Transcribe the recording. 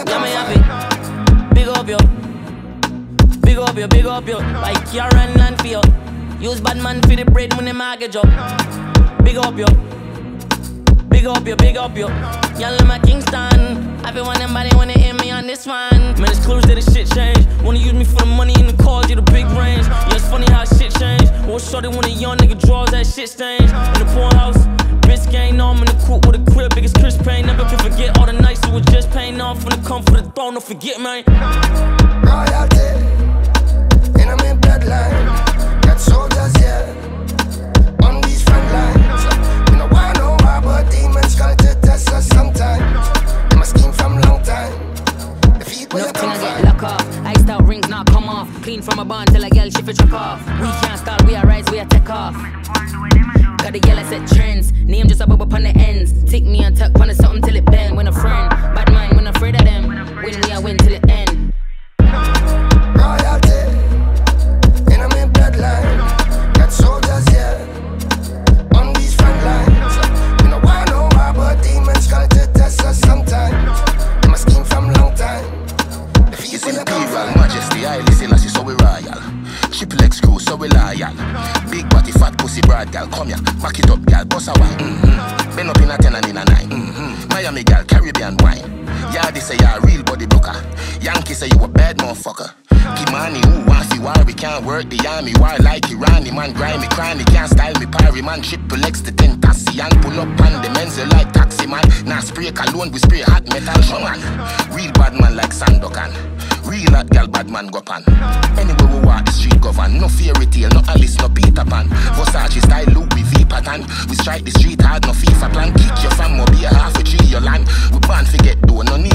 Yeah, me happy. Big up yo. Big up yo, big up yo. Like Karen and Fio. Use bad man for the bread money mortgage up. Big up yo. Big up yo, big up yo. Y'all in my Kingston. Everyone and body wanna hear me on this one. Man, it's close that the shit change. Wanna use me for the money in the cars, you the big range. Yeah, it's funny how shit change. What's shorty when a young nigga draws that shit stains. In the porn house, bitch gang, no, I'm in the court with a crib, biggest Chris Payne. Never can forget all the nights it was just paying off. When it come for the throne, don't forget, man. Royalty, and I'm in bloodline. Got soldiers, yeah, on these front lines. We don't want no war, but demons come to test us sometimes. I'm a scheme from long time. The feet where you come from. Get lock off. Iced out rings not come off. Clean from a bond till a girl shift it trip off. We can't stall, we a rise, we a take off. Got the girl I set trends. Name just a bubble upon the ends. Tick me and tuck on something till it bend. When a friend, bad mind, when afraid of them. Win we a win till it end. Royalty, and I'm in bloodline. Got soldiers, yeah, on these front lines. We don't want no war, but demons come to test us sometimes. I'm a scheme from long time. You see the Imperial Majesty, I listen as you so we royal. Triple X crew, so we loyal. Big body, fat pussy, broad gal, come here. Back it up, gal, boss a wine. Bend up in a 10 and in a 9. Miami gal, Caribbean wine. Yeah, they say you're a real body booker. Yankee say you a bad motherfucker. Kimani, who wants the war? We can't work the army war like Irani. Man, grimy, cranny, can't style me parry. Man, Triple X the 10 taxi and pull up on the men's like taxi man. Nah, spray cologne, we spray hot metal show man. Real bad man like Sandokan. Real hot gal, bad man go pan. Anyway we walk the street govern. No fairy tale, no Alice, no Peter Pan. Versace style, Louis V pattern. We strike the street hard, no FIFA plan. Kick your fam, or be a half a tree your land. We born forget though, no need